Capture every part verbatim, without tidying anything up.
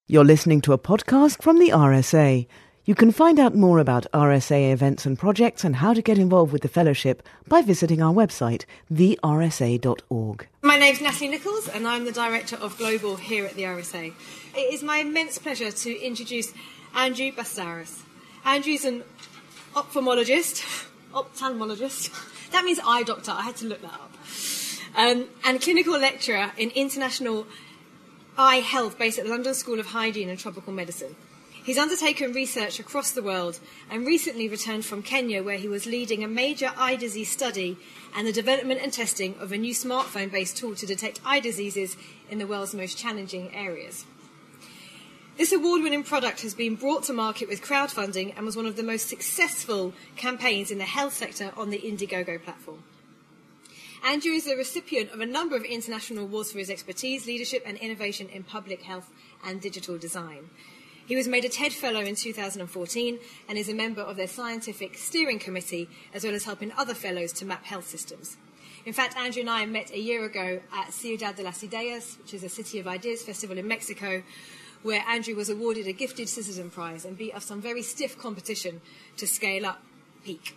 You're listening to a podcast from the R S A. You can find out more about R S A events and projects and how to get involved with the fellowship by visiting our website, the r s a dot org. My name's Natalie Nichols and I'm the Director of Global here at the R S A. It is my immense pleasure to introduce Andrew Bastaras. Andrew's an ophthalmologist, ophthalmologist, that means eye doctor, I had to look that up, um, and clinical lecturer in international eye health based at the London School of Hygiene and Tropical Medicine. He's undertaken research across the world and recently returned from Kenya, where he was leading a major eye disease study and the development and testing of a new smartphone-based tool to detect eye diseases in the world's most challenging areas. This award-winning product has been brought to market with crowdfunding and was one of the most successful campaigns in the health sector on the Indiegogo platform. Andrew is the recipient of a number of international awards for his expertise, leadership and innovation in public health and digital design. He was made a TED Fellow in two thousand fourteen and is a member of their scientific steering committee, as well as helping other fellows to map health systems. In fact, Andrew and I met a year ago at Ciudad de las Ideas, which is a City of Ideas festival in Mexico, where Andrew was awarded a Gifted Citizen Prize and beat off some very stiff competition to scale up peak.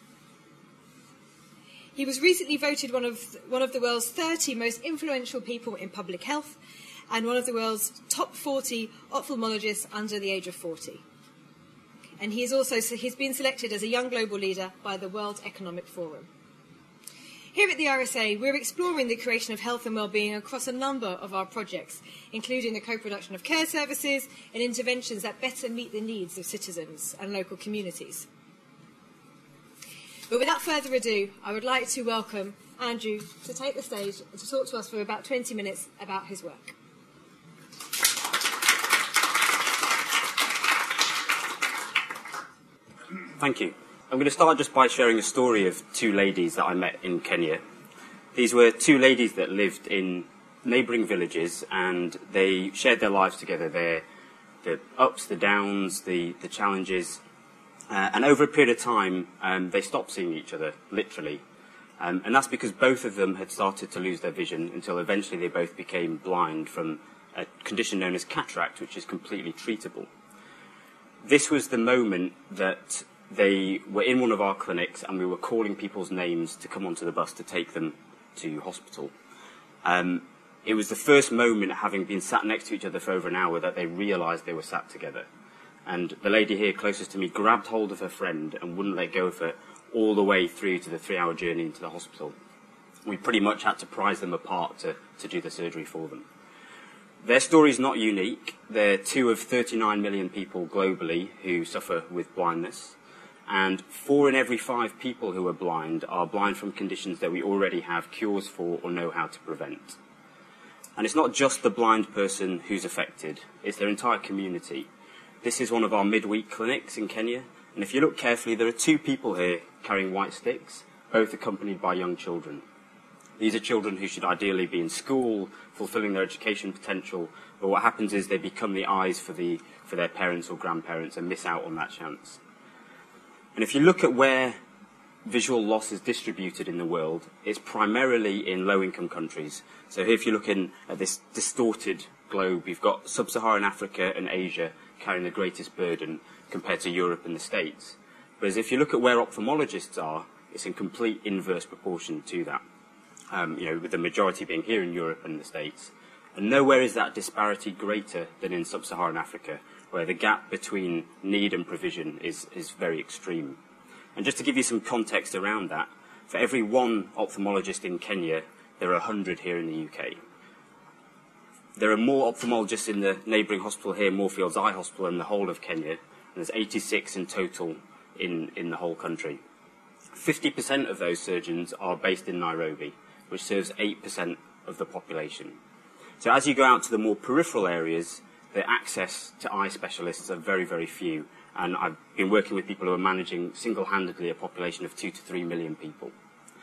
He was recently voted one of, one of the world's thirty most influential people in public health and one of the world's top forty ophthalmologists under the age of forty. And he is also, he's been selected as a young global leader by the World Economic Forum. Here at the R S A, we're exploring the creation of health and well-being across a number of our projects, including the co-production of care services and interventions that better meet the needs of citizens and local communities. But without further ado, I would like to welcome Andrew to take the stage and to talk to us for about twenty minutes about his work. Thank you. I'm going to start just by sharing a story of two ladies that I met in Kenya. These were two ladies that lived in neighbouring villages, and they shared their lives together, their, the ups, the downs, the, the challenges. Uh, and over a period of time, um, they stopped seeing each other, literally. Um, and that's because both of them had started to lose their vision until eventually they both became blind from a condition known as cataract, which is completely treatable. This was the moment that they were in one of our clinics and we were calling people's names to come onto the bus to take them to hospital. Um, it was the first moment, having been sat next to each other for over an hour, that they realised they were sat together. And the lady here closest to me grabbed hold of her friend and wouldn't let go of her all the way through to the three-hour journey into the hospital. We pretty much had to prise them apart to, to do the surgery for them. Their story is not unique. They're two of thirty-nine million people globally who suffer with blindness. And four in every five people who are blind are blind from conditions that we already have cures for or know how to prevent. And it's not just the blind person who's affected, it's their entire community. This is one of our midweek clinics in Kenya, and if you look carefully, there are two people here carrying white sticks, both accompanied by young children. These are children who should ideally be in school, fulfilling their education potential, but what happens is they become the eyes for, the, for their parents or grandparents and miss out on that chance. And if you look at where visual loss is distributed in the world, it's primarily in low-income countries. So here, if you're looking at this distorted globe, you've got sub-Saharan Africa and Asia carrying the greatest burden compared to Europe and the States. Whereas if you look at where ophthalmologists are, it's in complete inverse proportion to that, um, you know, with the majority being here in Europe and the States. And nowhere is that disparity greater than in sub-Saharan Africa, where the gap between need and provision is, is very extreme. And just to give you some context around that, for every one ophthalmologist in Kenya, there are one hundred here in the U K. There are more ophthalmologists in the neighbouring hospital here, Moorfields Eye Hospital, in the whole of Kenya, and there's eighty-six in total in, in the whole country. fifty percent of those surgeons are based in Nairobi, which serves eight percent of the population. So as you go out to the more peripheral areas, the access to eye specialists are very, very few, and I've been working with people who are managing single-handedly a population of two to three million people.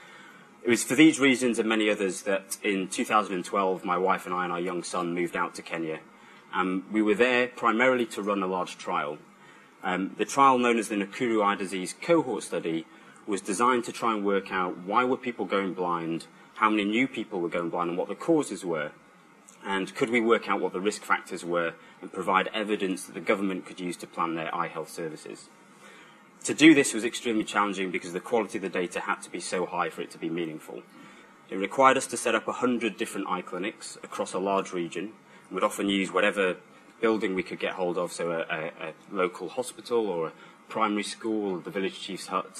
It was for these reasons and many others that in two thousand twelve, my wife and I and our young son moved out to Kenya. Um, we were there primarily to run a large trial. Um, the trial, known as the Nakuru Eye Disease Cohort Study, was designed to try and work out why were people going blind, how many new people were going blind, and what the causes were. And could we work out what the risk factors were and provide evidence that the government could use to plan their eye health services? To do this was extremely challenging because the quality of the data had to be so high for it to be meaningful. It required us to set up one hundred different eye clinics across a large region, and would often use whatever building we could get hold of, so a, a, a local hospital or a primary school, the village chief's hut.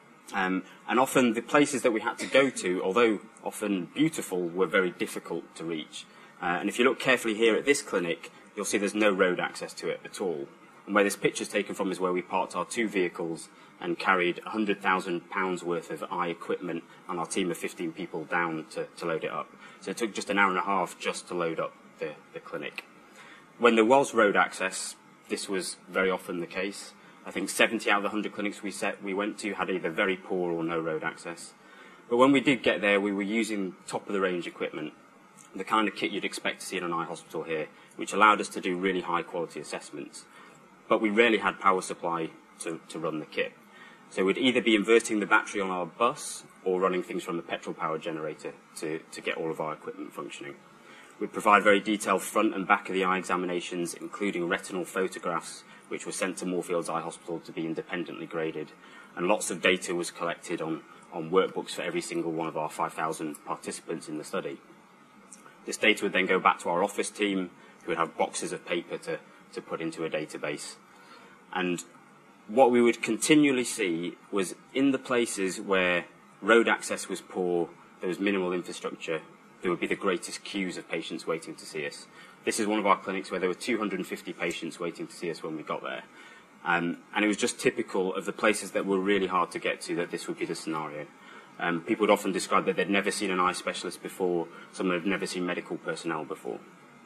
Um, and often the places that we had to go to, although often beautiful, were very difficult to reach. Uh, and if you look carefully here at this clinic, you'll see there's no road access to it at all. And where this picture is taken from is where we parked our two vehicles and carried one hundred thousand pounds worth of eye equipment and our team of fifteen people down to, to load it up. So it took just an hour and a half just to load up the, the clinic. When there was road access, this was very often the case. I think seventy out of the one hundred clinics we set we went to had either very poor or no road access. But when we did get there, we were using top-of-the-range equipment, the kind of kit you'd expect to see in an eye hospital here, which allowed us to do really high-quality assessments. But we rarely had power supply to, to run the kit. So we'd either be inverting the battery on our bus or running things from the petrol-powered generator to, to get all of our equipment functioning. We'd provide very detailed front and back of the eye examinations, including retinal photographs, which were sent to Moorfields Eye Hospital to be independently graded. And lots of data was collected on, on workbooks for every single one of our five thousand participants in the study. This data would then go back to our office team, who would have boxes of paper to, to put into a database. And what we would continually see was in the places where road access was poor, there was minimal infrastructure, there would be the greatest queues of patients waiting to see us. This is one of our clinics where there were two hundred fifty patients waiting to see us when we got there. Um, and it was just typical of the places that were really hard to get to that this would be the scenario. Um, people would often describe that they'd never seen an eye specialist before, someone had never seen medical personnel before.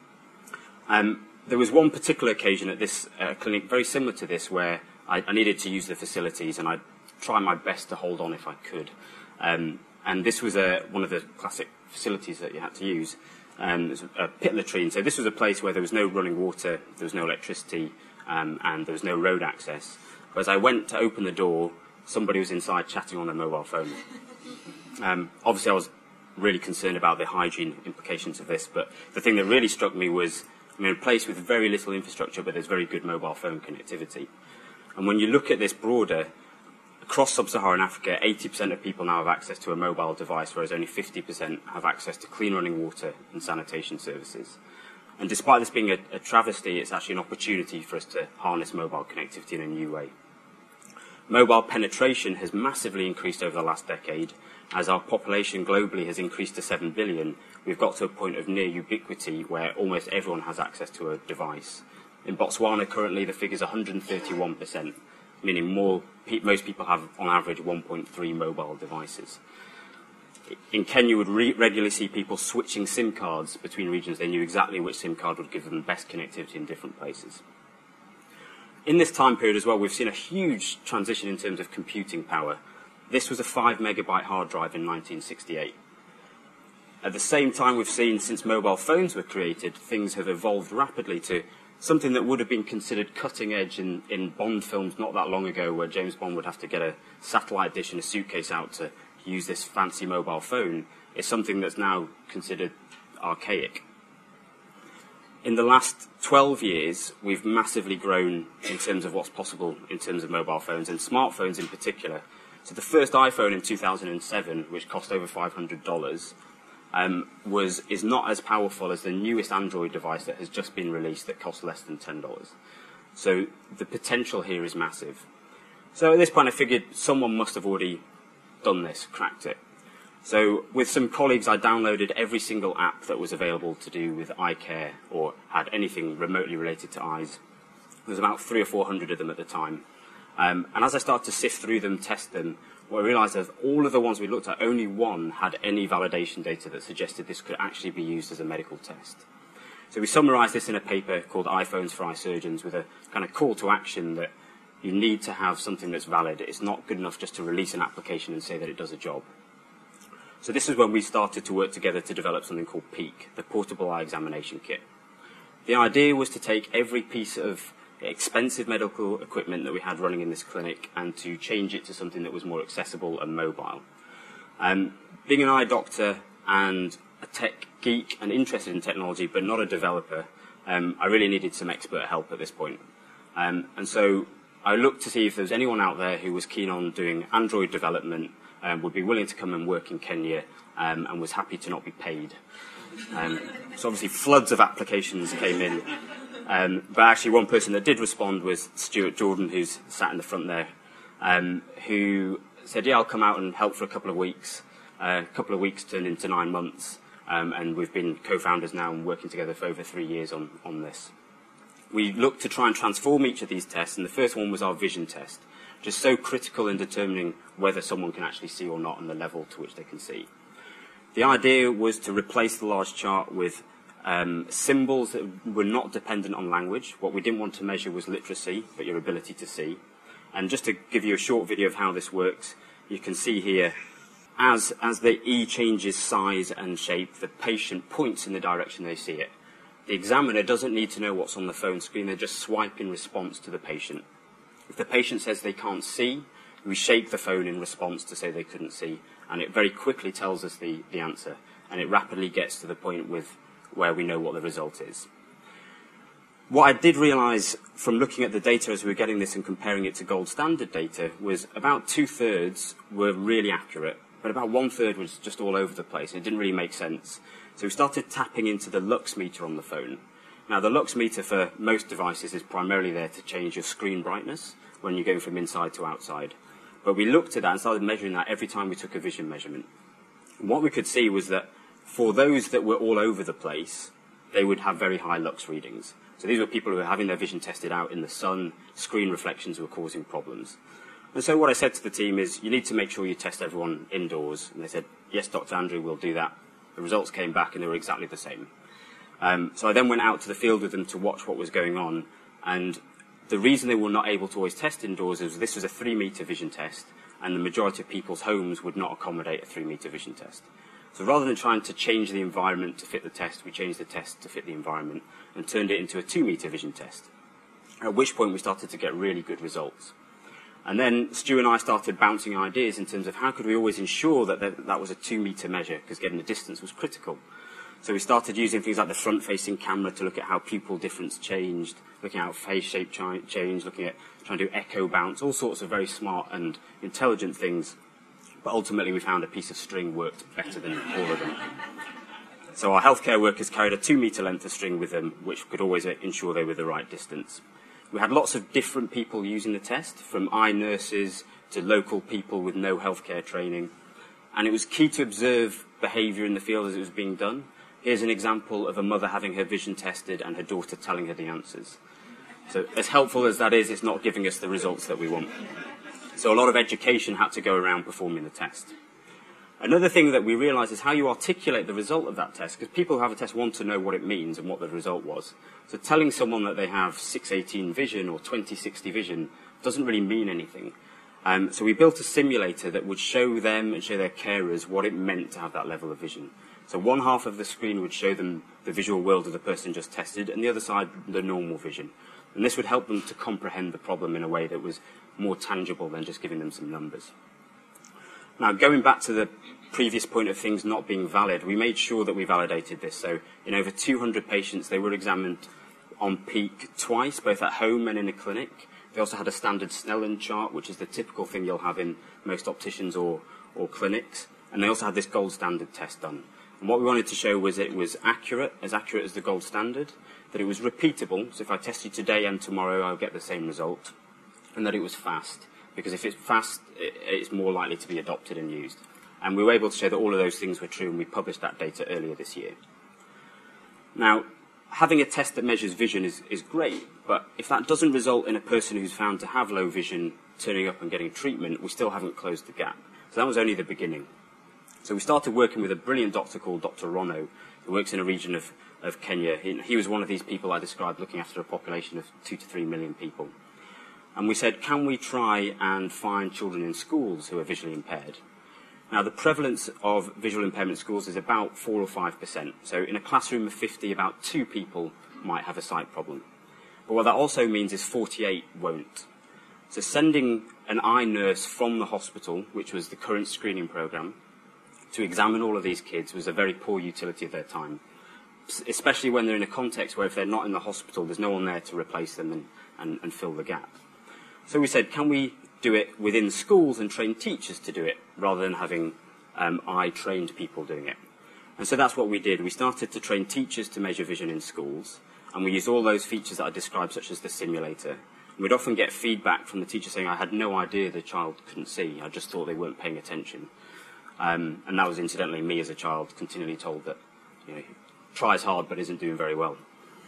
Um, there was one particular occasion at this uh, clinic, very similar to this, where I, I needed to use the facilities, and I'd try my best to hold on if I could. Um, and this was a, one of the classic facilities that you had to use. Um, it was a pit latrine. So this was a place where there was no running water, there was no electricity, um, and there was no road access. But as I went to open the door, somebody was inside chatting on their mobile phone. Um, obviously, I was really concerned about the hygiene implications of this, but the thing that really struck me was, I mean, a place with very little infrastructure, but there's very good mobile phone connectivity. And when you look at this broader, across sub-Saharan Africa, eighty percent of people now have access to a mobile device, whereas only fifty percent have access to clean running water and sanitation services. And despite this being a, a travesty, it's actually an opportunity for us to harness mobile connectivity in a new way. Mobile penetration has massively increased over the last decade. As our population globally has increased to seven billion, we've got to a point of near ubiquity where almost everyone has access to a device. In Botswana, currently, the figure is one hundred thirty-one percent, meaning more, most people have, on average, one point three mobile devices. In Kenya, you would re regularly see people switching SIM cards between regions. They knew exactly which SIM card would give them the best connectivity in different places. In this time period as well, we've seen a huge transition in terms of computing power. This was a five megabyte hard drive in nineteen sixty-eight. At the same time, we've seen, since mobile phones were created, things have evolved rapidly to something that would have been considered cutting edge in, in Bond films not that long ago, where James Bond would have to get a satellite dish and a suitcase out to use this fancy mobile phone, is something that's now considered archaic. In the last twelve years, we've massively grown in terms of what's possible in terms of mobile phones, and smartphones in particular. So the first iPhone in two thousand seven, which cost over five hundred dollars, um, was, is not as powerful as the newest Android device that has just been released that costs less than ten dollars. So the potential here is massive. So at this point, I figured someone must have already done this, cracked it. So with some colleagues, I downloaded every single app that was available to do with eye care or had anything remotely related to eyes. There was about three or four hundred of them at the time. Um, and as I started to sift through them, test them, what I realized is all of the ones we looked at, only one had any validation data that suggested this could actually be used as a medical test. So we summarized this in a paper called iPhones for Eye Surgeons with a kind of call to action that you need to have something that's valid. It's not good enough just to release an application and say that it does a job. So this is when we started to work together to develop something called PEEK, the Portable Eye Examination Kit. The idea was to take every piece of expensive medical equipment that we had running in this clinic and to change it to something that was more accessible and mobile. Um, being an eye doctor and a tech geek and interested in technology, but not a developer, um, I really needed some expert help at this point. Um, and so I looked to see if there was anyone out there who was keen on doing Android development, um, would be willing to come and work in Kenya, um, and was happy to not be paid. Um, so obviously floods of applications came in. Um, but actually one person that did respond was Stuart Jordan, who's sat in the front there, um, who said, yeah, I'll come out and help for a couple of weeks. Uh, a couple of weeks turned into nine months, um, and we've been co-founders now and working together for over three years on, on this. We looked to try and transform each of these tests, and the first one was our vision test, which is so critical in determining whether someone can actually see or not and the level to which they can see. The idea was to replace the large chart with um, symbols that were not dependent on language. What we didn't want to measure was literacy, but your ability to see. And just to give you a short video of how this works, you can see here, as, as the E changes size and shape, the patient points in the direction they see it. The examiner doesn't need to know what's on the phone screen, they just swipe in response to the patient. If the patient says they can't see, we shake the phone in response to say they couldn't see, and it very quickly tells us the, the answer, and it rapidly gets to the point with where we know what the result is. What I did realise from looking at the data as we were getting this and comparing it to gold standard data was about two-thirds were really accurate, but about one-third was just all over the place, and it didn't really make sense. So we started tapping into the lux meter on the phone. Now, the lux meter for most devices is primarily there to change your screen brightness when you're going from inside to outside. But we looked at that and started measuring that every time we took a vision measurement. And what we could see was that for those that were all over the place, they would have very high lux readings. So these were people who were having their vision tested out in the sun, screen reflections were causing problems. And so what I said to the team is, you need to make sure you test everyone indoors. And they said, yes, Doctor Andrew, we'll do that. The results came back and they were exactly the same. Um, so I then went out to the field with them to watch what was going on. And the reason they were not able to always test indoors is this was a three-metre vision test, and the majority of people's homes would not accommodate a three-metre vision test. So rather than trying to change the environment to fit the test, we changed the test to fit the environment and turned it into a two-metre vision test, at which point we started to get really good results. And then Stu and I started bouncing ideas in terms of how could we always ensure that that, that was a two-metre measure, because getting the distance was critical. So we started using things like the front-facing camera to look at how pupil difference changed, looking at how face shape changed, looking at trying to do echo bounce, all sorts of very smart and intelligent things. But ultimately we found a piece of string worked better than all of them. So our healthcare workers carried a two-metre length of string with them, which could always ensure they were the right distance. We had lots of different people using the test, from eye nurses to local people with no healthcare training. And it was key to observe behaviour in the field as it was being done. Here's an example of a mother having her vision tested and her daughter telling her the answers. So as helpful as that is, it's not giving us the results that we want. So a lot of education had to go around performing the test. Another thing that we realised is how you articulate the result of that test, because people who have a test want to know what it means and what the result was. So telling someone that they have six eighteen vision or twenty sixty vision doesn't really mean anything. Um, so we built a simulator that would show them and show their carers what it meant to have that level of vision. So one half of the screen would show them the visual world of the person just tested, and the other side the normal vision. And this would help them to comprehend the problem in a way that was more tangible than just giving them some numbers. Now, going back to the previous point of things not being valid, we made sure that we validated this. So in over two hundred patients, they were examined on peak twice, both at home and in a clinic. They also had a standard Snellen chart, which is the typical thing you'll have in most opticians or, or clinics. And they also had this gold standard test done. And what we wanted to show was it was accurate, as accurate as the gold standard, that it was repeatable. So if I test you today and tomorrow, I'll get the same result. And that it was fast, because if it's fast, it's more likely to be adopted and used. And we were able to show that all of those things were true, and we published that data earlier this year. Now, having a test that measures vision is, is great, but if that doesn't result in a person who's found to have low vision turning up and getting treatment, we still haven't closed the gap. So that was only the beginning. So we started working with a brilliant doctor called Doctor Rono, who works in a region of, of Kenya. He, he was one of these people I described looking after a population of two to three million people. And we said, can we try and find children in schools who are visually impaired? Now, the prevalence of visual impairment in schools is about four or five percent. So in a classroom of fifty, about two people might have a sight problem. But what that also means is forty-eight won't. So sending an eye nurse from the hospital, which was the current screening programme, to examine all of these kids was a very poor utility of their time, especially when they're in a context where if they're not in the hospital, there's no one there to replace them and, and, and fill the gap. So we said, can we do it within schools and train teachers to do it, rather than having um, eye-trained people doing it? And so that's what we did. We started to train teachers to measure vision in schools, and we used all those features that I described, such as the simulator. And we'd often get feedback from the teacher saying, I had no idea the child couldn't see, I just thought they weren't paying attention. Um, and that was incidentally me as a child, continually told that, you know, tries hard but isn't doing very well.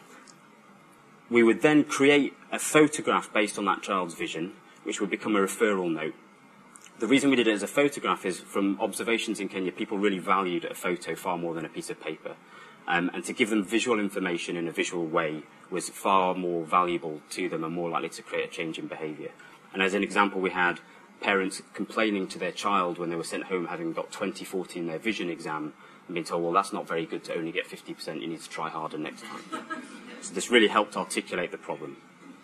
We would then create a photograph based on that child's vision, which would become a referral note. The reason we did it as a photograph is, from observations in Kenya, people really valued a photo far more than a piece of paper. Um, and to give them visual information in a visual way was far more valuable to them and more likely to create a change in behaviour. And as an example, we had parents complaining to their child when they were sent home having got twenty forty in their vision exam and being told, well, that's not very good to only get fifty percent, you need to try harder next time. So this really helped articulate the problem.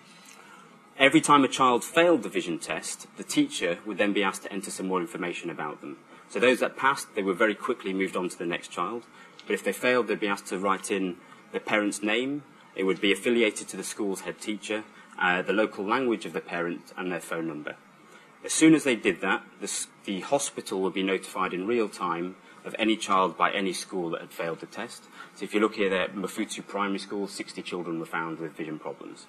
Every time a child failed the vision test, the teacher would then be asked to enter some more information about them. So those that passed, they were very quickly moved on to the next child. But if they failed, they'd be asked to write in the parent's name. It would be affiliated to the school's head teacher, uh, the local language of the parent, and their phone number. As soon as they did that, the, the hospital would be notified in real time of any child by any school that had failed the test. So if you look here at Mafutu Primary School, sixty children were found with vision problems.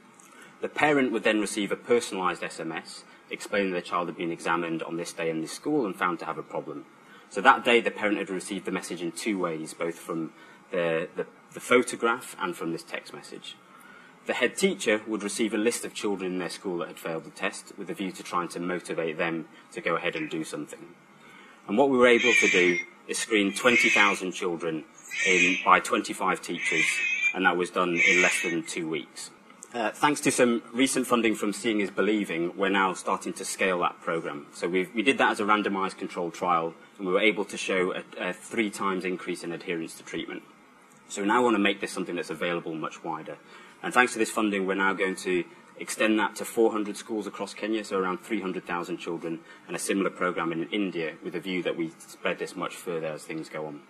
The parent would then receive a personalised S M S explaining their child had been examined on this day in this school and found to have a problem. So that day, the parent had received the message in two ways, both from the, the, the photograph and from this text message. The head teacher would receive a list of children in their school that had failed the test, with a view to trying to motivate them to go ahead and do something. And what we were able to do is screen twenty thousand children in, by twenty-five teachers, and that was done in less than two weeks. Uh, thanks to some recent funding from Seeing is Believing, we're now starting to scale that programme. So we've, we did that as a randomised controlled trial, and we were able to show a, a three times increase in adherence to treatment. So we now want to make this something that's available much wider. And thanks to this funding, we're now going to extend that to four hundred schools across Kenya, so around three hundred thousand children, and a similar programme in India, with a view that we spread this much further as things go on.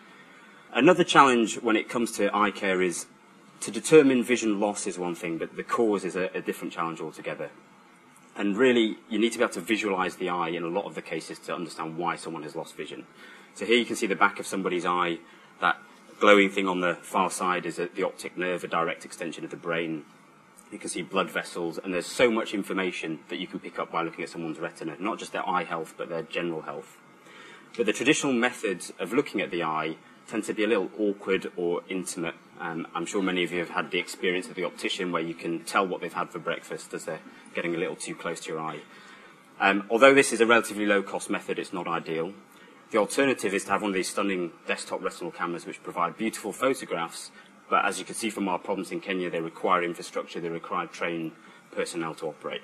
Another challenge when it comes to eye care is to determine vision loss is one thing, but the cause is a, a different challenge altogether. And really, you need to be able to visualise the eye in a lot of the cases to understand why someone has lost vision. So here you can see the back of somebody's eye. That glowing thing on the far side is a, the optic nerve, a direct extension of the brain. You can see blood vessels, and there's so much information that you can pick up by looking at someone's retina, not just their eye health, but their general health. But the traditional methods of looking at the eye tend to be a little awkward or intimate. Um, I'm sure many of you have had the experience of the optician where you can tell what they've had for breakfast as they're getting a little too close to your eye. Um, although this is a relatively low-cost method, it's not ideal. The alternative is to have one of these stunning desktop retinal cameras which provide beautiful photographs, but as you can see from our problems in Kenya, they require infrastructure, they require trained personnel to operate.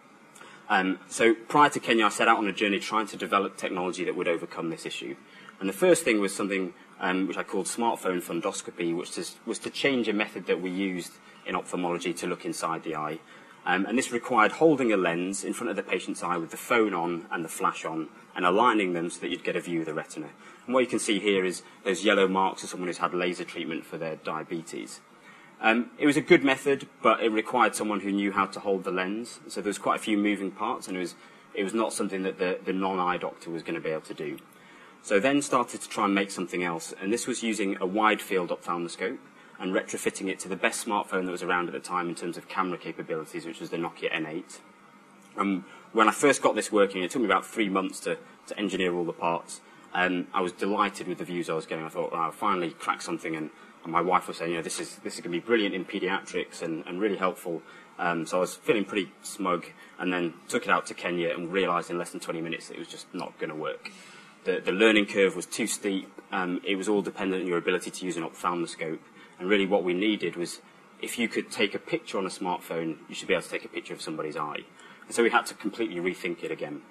Um, so prior to Kenya, I set out on a journey trying to develop technology that would overcome this issue. And the first thing was something um, which I called smartphone fundoscopy, which is, was to change a method that we used in ophthalmology to look inside the eye. Um, and this required holding a lens in front of the patient's eye with the phone on and the flash on, and aligning them so that you'd get a view of the retina. And what you can see here is those yellow marks of someone who's had laser treatment for their diabetes. Um, it was a good method, but it required someone who knew how to hold the lens. So there was quite a few moving parts, and it was, it was not something that the, the non-eye doctor was going to be able to do. So then started to try and make something else, and this was using a wide-field ophthalmoscope and retrofitting it to the best smartphone that was around at the time in terms of camera capabilities, which was the Nokia N eight. Um, when I first got this working, it took me about three months to, to engineer all the parts. Um, I was delighted with the views I was getting. I thought, well, I'll finally crack something, and, and my wife was saying, you know, this is, this is going to be brilliant in paediatrics and, and really helpful. Um, so I was feeling pretty smug, and then took it out to Kenya and realised in less than twenty minutes that it was just not going to work. The, the learning curve was too steep. Um, it was all dependent on your ability to use an ophthalmoscope. And really what we needed was, if you could take a picture on a smartphone, you should be able to take a picture of somebody's eye. And so we had to completely rethink it again.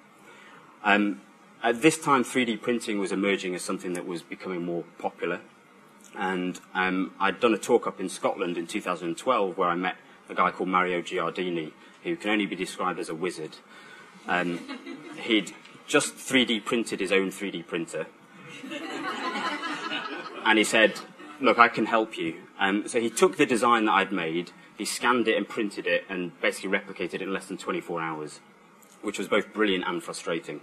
Um, at this time, three D printing was emerging as something that was becoming more popular. And um, I'd done a talk up in Scotland in two thousand twelve where I met a guy called Mario Giardini, who can only be described as a wizard. Um, he'd just three D printed his own three D printer, And he said, look, I can help you. Um, so he took the design that I'd made, he scanned it and printed it and basically replicated it in less than twenty-four hours, which was both brilliant and frustrating.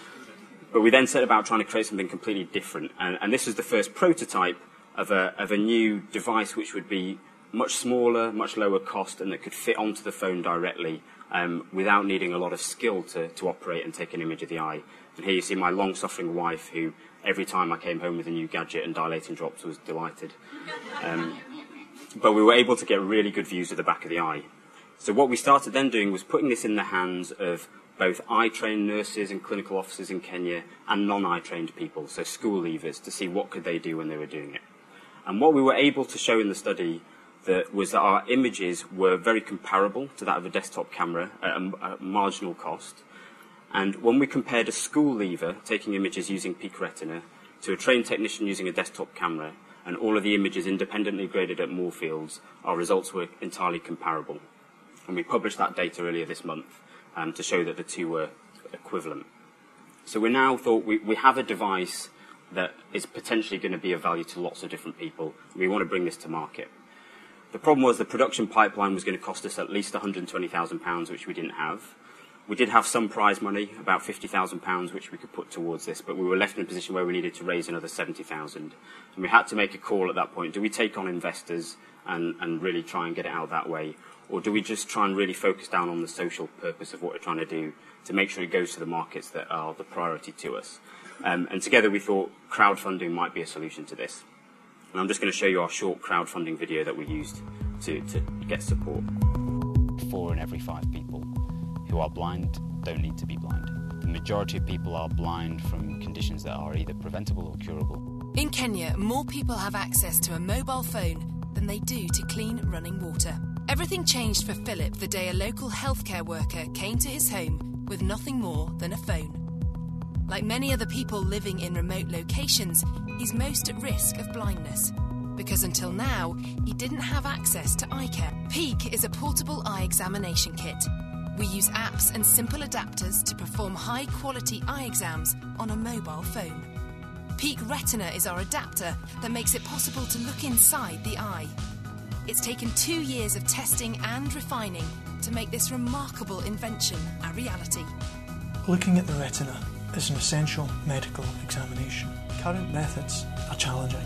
But we then set about trying to create something completely different. And, and this was the first prototype of a, of a new device which would be much smaller, much lower cost, and that could fit onto the phone directly um, without needing a lot of skill to, to operate and take an image of the eye. And here you see my long-suffering wife, who every time I came home with a new gadget and dilating drops was delighted. Um, but we were able to get really good views of the back of the eye. So what we started then doing was putting this in the hands of both eye-trained nurses and clinical officers in Kenya and non-eye-trained people, so school leavers, to see what could they do when they were doing it. And what we were able to show in the study that was that our images were very comparable to that of a desktop camera at a, a marginal cost. And when we compared a school leaver taking images using Peak Retina to a trained technician using a desktop camera, and all of the images independently graded at Moorfields, our results were entirely comparable. And we published that data earlier this month um, to show that the two were equivalent. So we now thought we, we have a device that is potentially going to be of value to lots of different people. We want to bring this to market. The problem was the production pipeline was going to cost us at least one hundred twenty thousand pounds, which we didn't have. We did have some prize money, about fifty thousand pounds, which we could put towards this, but we were left in a position where we needed to raise another seventy thousand pounds. And we had to make a call at that point. Do we take on investors and, and really try and get it out that way? Or do we just try and really focus down on the social purpose of what we're trying to do to make sure it goes to the markets that are the priority to us? Um, and together we thought crowdfunding might be a solution to this. And I'm just going to show you our short crowdfunding video that we used to, to get support. Four in every five people who are blind don't need to be blind. The majority of people are blind from conditions that are either preventable or curable. In Kenya, more people have access to a mobile phone than they do to clean running water. Everything changed for Philip the day a local healthcare worker came to his home with nothing more than a phone. Like many other people living in remote locations, he's most at risk of blindness, because until now, he didn't have access to eye care. Peak is a portable eye examination kit. We use apps and simple adapters to perform high-quality eye exams on a mobile phone. Peak Retina is our adapter that makes it possible to look inside the eye. It's taken two years of testing and refining to make this remarkable invention a reality. Looking at the retina is an essential medical examination. Current methods are challenging.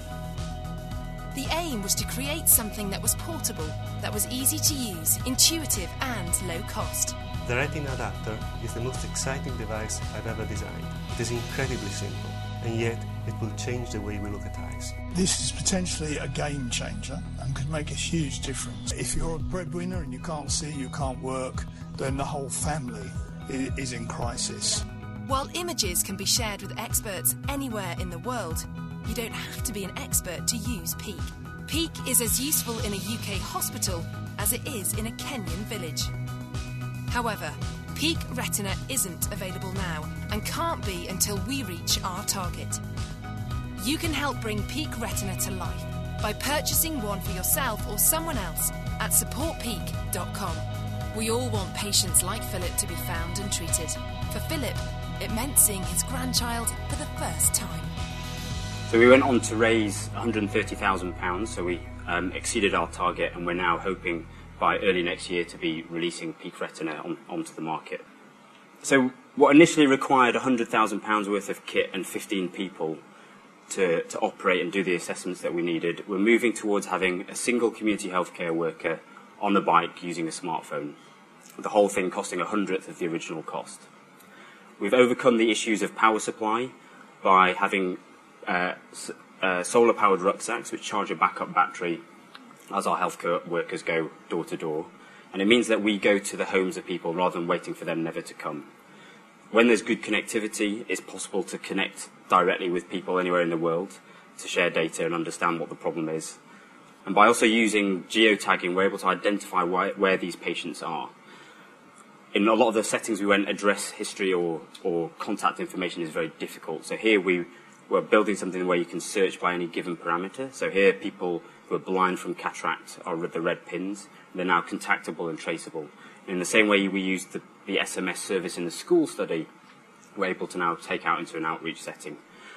The aim was to create something that was portable, that was easy to use, intuitive and low cost. The Retina adapter is the most exciting device I've ever designed. It is incredibly simple, and yet it will change the way we look at eyes. This is potentially a game changer and could make a huge difference. If you're a breadwinner and you can't see, you can't work, then the whole family is in crisis. While images can be shared with experts anywhere in the world, you don't have to be an expert to use Peak. Peak is as useful in a U K hospital as it is in a Kenyan village. However, Peak Retina isn't available now and can't be until we reach our target. You can help bring Peak Retina to life by purchasing one for yourself or someone else at support peak dot com. We all want patients like Philip to be found and treated. For Philip, it meant seeing his grandchild for the first time. So we went on to raise one hundred thirty thousand pounds, so we um, exceeded our target, and we're now hoping by early next year to be releasing Peak Retina on, onto the market. So what initially required one hundred thousand pounds worth of kit and fifteen people to, to operate and do the assessments that we needed, we're moving towards having a single community healthcare worker on the bike using a smartphone, the whole thing costing a hundredth of the original cost. We've overcome the issues of power supply by having uh, uh, solar-powered rucksacks which charge a backup battery as our healthcare workers go door to door. And it means that we go to the homes of people rather than waiting for them never to come. When there's good connectivity, it's possible to connect directly with people anywhere in the world to share data and understand what the problem is. And by also using geotagging, we're able to identify why, where these patients are. In a lot of the settings we went, address history or, or contact information is very difficult. So here we were building something where you can search by any given parameter. So here people who are blind from cataract are with the red pins. They're now contactable and traceable. In the same way we used the, the S M S service in the school study, we're able to now take out into an outreach setting.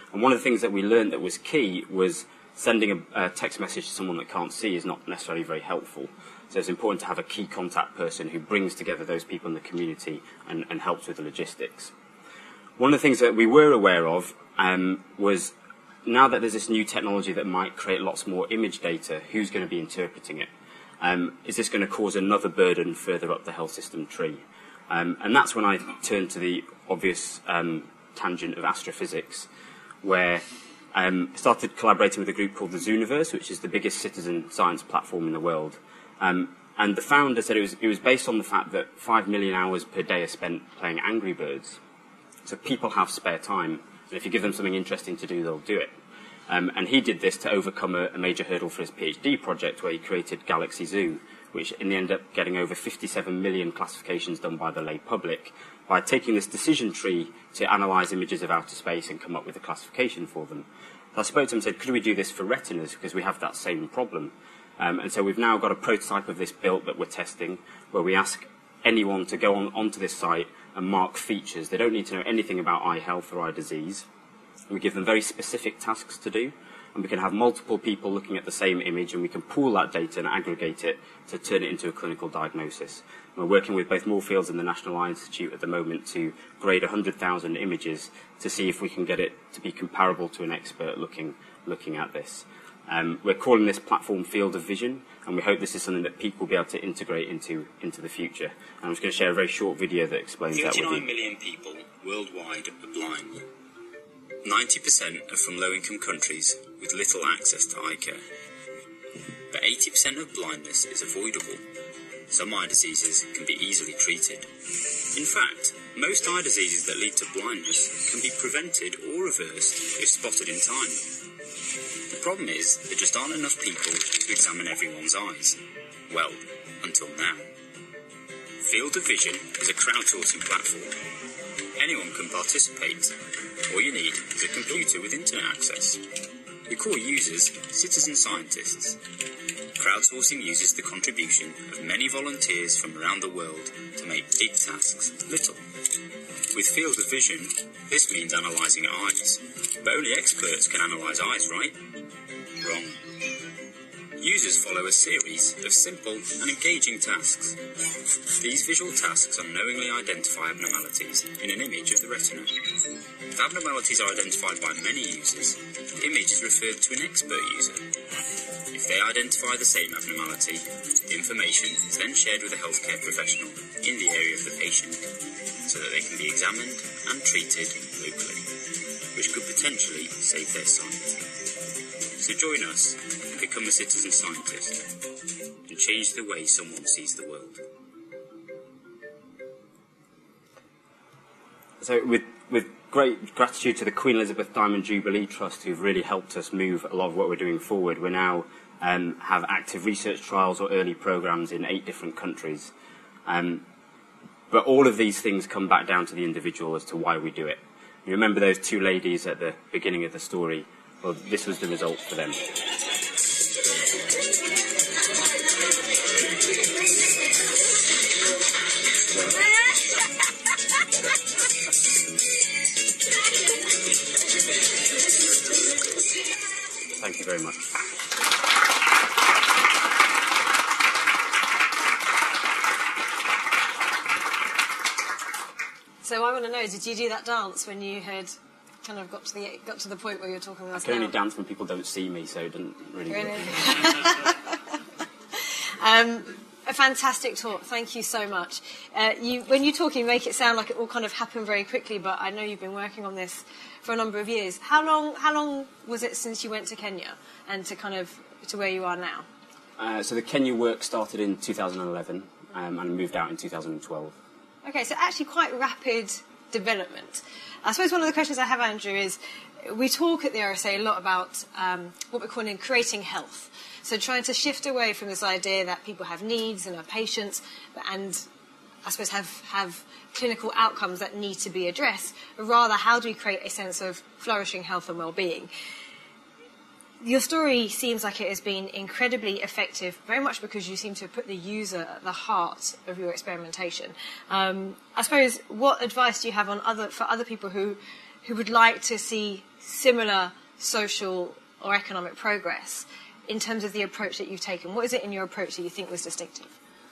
And one of the things that we learned that was key was sending a, a text message to someone that can't see is not necessarily very helpful. So it's important to have a key contact person who brings together those people in the community and, and helps with the logistics. One of the things that we were aware of um, was now that there's this new technology that might create lots more image data, who's going to be interpreting it? Um, is this going to cause another burden further up the health system tree? Um, and that's when I turned to the obvious um, tangent of astrophysics, where I um, started collaborating with a group called the Zooniverse, which is the biggest citizen science platform in the world. Um, and the founder said it was, it was based on the fact that five million hours per day are spent playing Angry Birds. So people have spare time, and if you give them something interesting to do, they'll do it. Um, and he did this to overcome a, a major hurdle for his PhD project, where he created Galaxy Zoo, which in the end up getting over fifty-seven million classifications done by the lay public, by taking this decision tree to analyse images of outer space and come up with a classification for them. So I spoke to him and said, could we do this for retinas, because we have that same problem? Um, and so we've now got a prototype of this built that we're testing, where we ask anyone to go on onto this site and mark features. They don't need to know anything about eye health or eye disease. We give them very specific tasks to do, and we can have multiple people looking at the same image, and we can pool that data and aggregate it to turn it into a clinical diagnosis. And we're working with both Moorfields and the National Eye Institute at the moment to grade one hundred thousand images to see if we can get it to be comparable to an expert looking, looking at this. Um, we're calling this platform Field of Vision, and we hope this is something that people will be able to integrate into, into the future. And I'm just going to share a very short video that explains that with you. fifty-nine million people worldwide are blind. ninety percent are from low-income countries with little access to eye care. But eighty percent of blindness is avoidable. Some eye diseases can be easily treated. In fact, most eye diseases that lead to blindness can be prevented or reversed if spotted in time. The problem is, there just aren't enough people to examine everyone's eyes. Well, until now. Field of Vision is a crowdsourcing platform. Anyone can participate. All you need is a computer with internet access. We call users citizen scientists. Crowdsourcing uses the contribution of many volunteers from around the world to make big tasks little. With Field of Vision, this means analysing eyes. But only experts can analyse eyes, right? Wrong. Users follow a series of simple and engaging tasks. These visual tasks unknowingly identify abnormalities in an image of the retina. If abnormalities are identified by many users, the image is referred to an expert user. If they identify the same abnormality, the information is then shared with a healthcare professional in the area of the patient, so that they can be examined and treated locally, which could potentially save their sight. So join us and become a citizen scientist and change the way someone sees the world. So with, with great gratitude to the Queen Elizabeth Diamond Jubilee Trust, who've really helped us move a lot of what we're doing forward, we now um, have active research trials or early programs in eight different countries. Um, but all of these things come back down to the individual as to why we do it. You remember those two ladies at the beginning of the story? Well, this was the result for them. Thank you very much. So I want to know, did you do that dance when you had kind of got to the got to the point where you're talking about? I can only dance when people don't see me, so it doesn't really. Really? um, a fantastic talk. Thank you so much. Uh, you, when you talk, you make it sound like it all kind of happened very quickly, but I know you've been working on this for a number of years. How long? How long was it since you went to Kenya and to kind of to where you are now? Uh, so the Kenya work started in two thousand eleven um, and moved out in two thousand twelve. Okay, so actually quite rapid development. I suppose one of the questions I have, Andrew, is we talk at the R S A a lot about um, what we're calling creating health. So trying to shift away from this idea that people have needs and are patients and I suppose have, have clinical outcomes that need to be addressed, but rather how do we create a sense of flourishing health and well-being? Your story seems like it has been incredibly effective, very much because you seem to have put the user at the heart of your experimentation. Um, I suppose, what advice do you have on other for other people who who would like to see similar social or economic progress in terms of the approach that you've taken? What is it in your approach that you think was distinctive?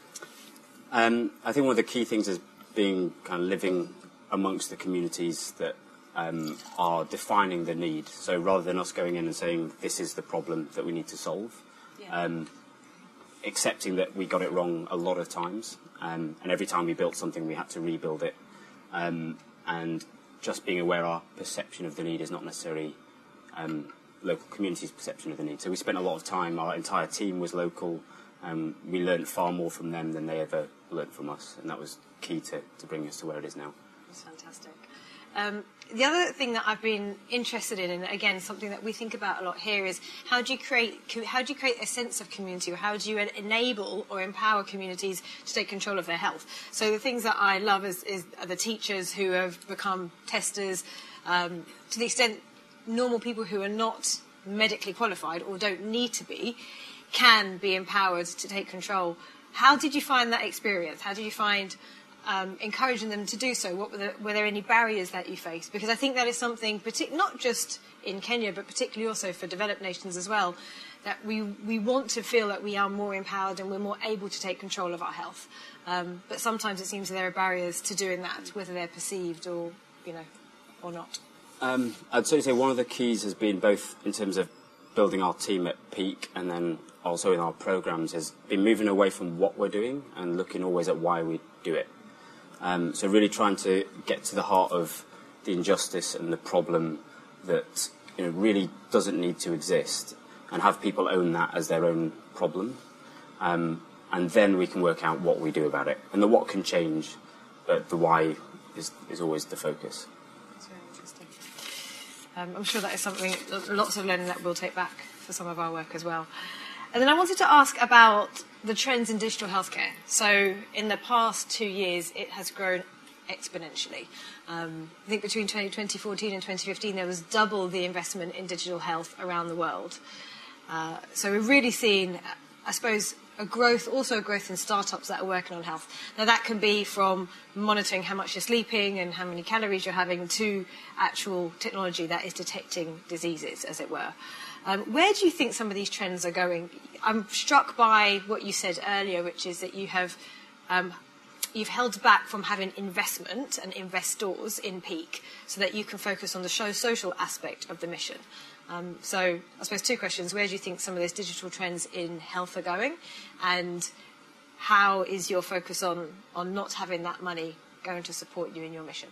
Um, I think one of the key things is being kind of living amongst the communities that um, are defining the need. So rather than us going in and saying, this is the problem that we need to solve, yeah. um, accepting that we got it wrong a lot of times, um, and every time we built something we had to rebuild it, um, and just being aware our perception of the need is not necessarily um, local communities' perception of the need. So we spent a lot of time, our entire team was local, um, we learned far more from them than they ever learned from us, and that was key to, to bring us to where it is now. That's fantastic. Um, the other thing that I've been interested in, and again something that we think about a lot here, is how do you create how do you create a sense of community, or how do you enable or empower communities to take control of their health? So the things that I love is, is are the teachers who have become testers, um, to the extent normal people who are not medically qualified or don't need to be can be empowered to take control. How did you find that experience? How did you find Um, encouraging them to do so? What were, the, were there any barriers that you faced? Because I think that is something, partic- not just in Kenya, but particularly also for developed nations as well, that we, we want to feel that we are more empowered and we're more able to take control of our health. Um, but sometimes it seems that there are barriers to doing that, whether they're perceived or, you know, or not. Um, I'd certainly say one of the keys has been both in terms of building our team at peak and then also in our programs has been moving away from what we're doing and looking always at why we do it. Um, so really trying to get to the heart of the injustice and the problem that, you know, really doesn't need to exist, and have people own that as their own problem. Um, and then we can work out what we do about it. And the what can change, but the why is, is always the focus. That's very interesting. Um, I'm sure that is something, lots of learning that we'll take back for some of our work as well. And then I wanted to ask about the trends in digital healthcare. So in the past two years, it has grown exponentially. Um, I think between twenty fourteen and twenty fifteen, there was double the investment in digital health around the world. Uh, so we've really seen, I suppose, a growth, also a growth in startups that are working on health. Now that can be from monitoring how much you're sleeping and how many calories you're having to actual technology that is detecting diseases, as it were. Um, where do you think some of these trends are going? I'm struck by what you said earlier, which is that you have um, you've held back from having investment and investors in peak so that you can focus on the show social aspect of the mission. Um, so I suppose two questions. Where do you think some of those digital trends in health are going? And how is your focus on, on not having that money going to support you in your mission?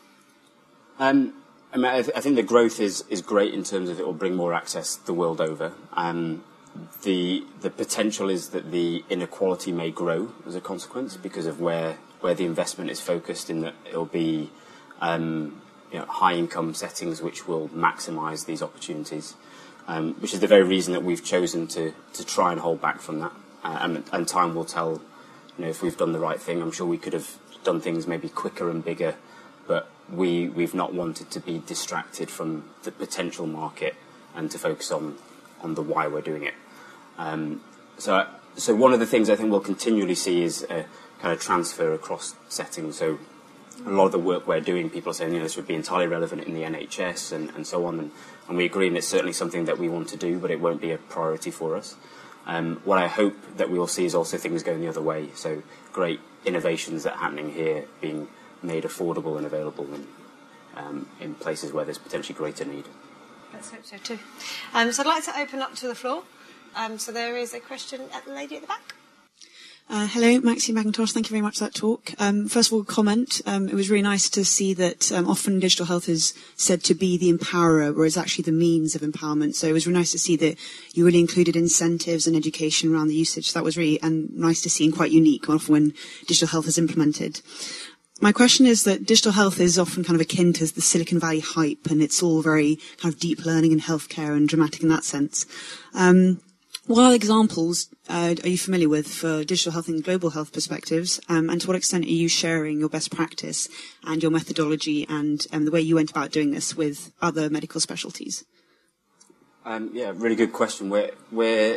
Um, I mean, I, th- I think the growth is, is great in terms of it will bring more access the world over. Um, the the potential is that the inequality may grow as a consequence because of where where the investment is focused, in that it will be um, you know, high income settings which will maximise these opportunities, um, which is the very reason that we've chosen to to try and hold back from that. Uh, and, and time will tell, you know, if we've done the right thing. I'm sure we could have done things maybe quicker and bigger, but we, we've not wanted to be distracted from the potential market and to focus on, on the why we're doing it. Um, so, so one of the things I think we'll continually see is a kind of transfer across settings. So a lot of the work we're doing, people are saying, you know, this would be entirely relevant in the N H S and, and so on, and, and we agree, and it's certainly something that we want to do, but it won't be a priority for us. Um, what I hope that we will see is also things going the other way, so great innovations that are happening here being made affordable and available in, um, in places where there's potentially greater need. Let's hope so too. Um, so I'd like to open up to the floor. Um, so there is a question at the lady at the back. Uh, hello, Maxine McIntosh. Thank you very much for that talk. Um, first of all, comment. Um, it was really nice to see that um, often digital health is said to be the empowerer, whereas actually the means of empowerment. So it was really nice to see that you really included incentives and education around the usage. That was really and nice to see and quite unique often when digital health is implemented. My question is that digital health is often kind of akin to the Silicon Valley hype, and it's all very kind of deep learning in healthcare and dramatic in that sense. Um, What other examples uh, are you familiar with for digital health and global health perspectives? Um, and to what extent are you sharing your best practice and your methodology and um, the way you went about doing this with other medical specialties? Um, yeah, really good question. We're, we're